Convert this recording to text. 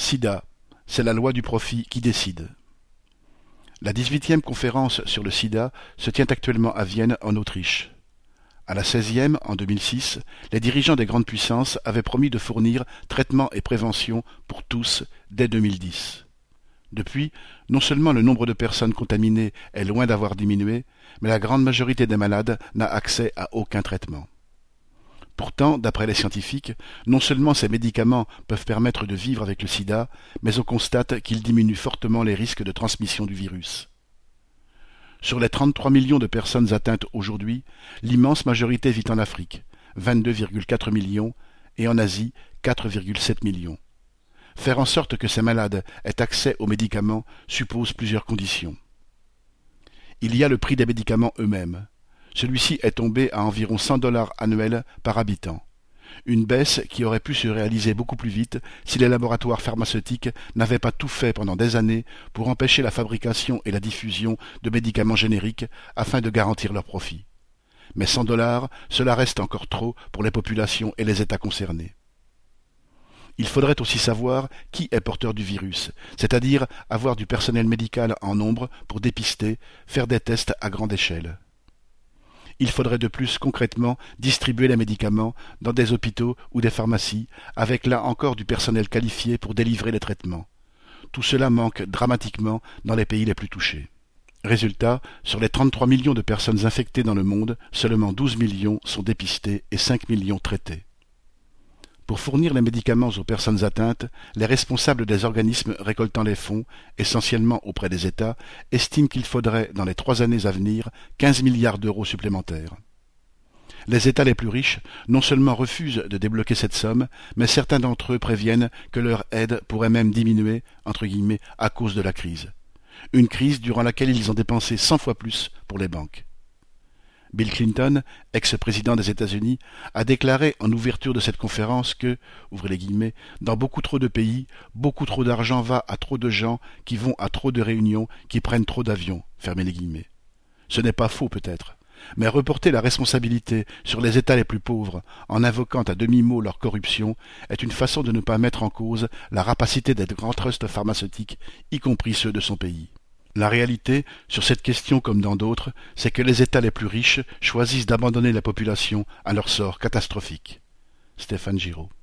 Sida, c'est la loi du profit qui décide. La 18e conférence sur le sida se tient actuellement à Vienne, en Autriche. À la 16e, en 2006, les dirigeants des grandes puissances avaient promis de fournir traitement et prévention pour tous dès 2010. Depuis, non seulement le nombre de personnes contaminées est loin d'avoir diminué, mais la grande majorité des malades n'a accès à aucun traitement. Pourtant, d'après les scientifiques, non seulement ces médicaments peuvent permettre de vivre avec le sida, mais on constate qu'ils diminuent fortement les risques de transmission du virus. Sur les 33 millions de personnes atteintes aujourd'hui, l'immense majorité vit en Afrique, 22,4 millions, et en Asie, 4,7 millions. Faire en sorte que ces malades aient accès aux médicaments suppose plusieurs conditions. Il y a le prix des médicaments eux-mêmes. Celui-ci est tombé à environ 100 $ annuels par habitant. Une baisse qui aurait pu se réaliser beaucoup plus vite si les laboratoires pharmaceutiques n'avaient pas tout fait pendant des années pour empêcher la fabrication et la diffusion de médicaments génériques afin de garantir leurs profits. Mais 100 $, cela reste encore trop pour les populations et les États concernés. Il faudrait aussi savoir qui est porteur du virus, c'est-à-dire avoir du personnel médical en nombre pour dépister, faire des tests à grande échelle. Il faudrait de plus concrètement distribuer les médicaments dans des hôpitaux ou des pharmacies, avec là encore du personnel qualifié pour délivrer les traitements. Tout cela manque dramatiquement dans les pays les plus touchés. Résultat, sur les 33 millions de personnes infectées dans le monde, seulement 12 millions sont dépistées et 5 millions traitées. Pour fournir les médicaments aux personnes atteintes, les responsables des organismes récoltant les fonds, essentiellement auprès des États, estiment qu'il faudrait, dans les 3 années à venir, 15 milliards d'euros supplémentaires. Les États les plus riches non seulement refusent de débloquer cette somme, mais certains d'entre eux préviennent que leur aide pourrait même diminuer, entre guillemets, à cause de la crise. Une crise durant laquelle ils ont dépensé 100 fois plus pour les banques. Bill Clinton, ex-président des États-Unis, a déclaré en ouverture de cette conférence que, ouvrez les guillemets, dans beaucoup trop de pays, beaucoup trop d'argent va à trop de gens qui vont à trop de réunions, qui prennent trop d'avions, fermez les guillemets. Ce n'est pas faux peut-être, mais reporter la responsabilité sur les États les plus pauvres en invoquant à demi-mot leur corruption est une façon de ne pas mettre en cause la rapacité des grands trusts pharmaceutiques, y compris ceux de son pays. La réalité, sur cette question comme dans d'autres, c'est que les États les plus riches choisissent d'abandonner la population à leur sort catastrophique. Stéphane Giraud.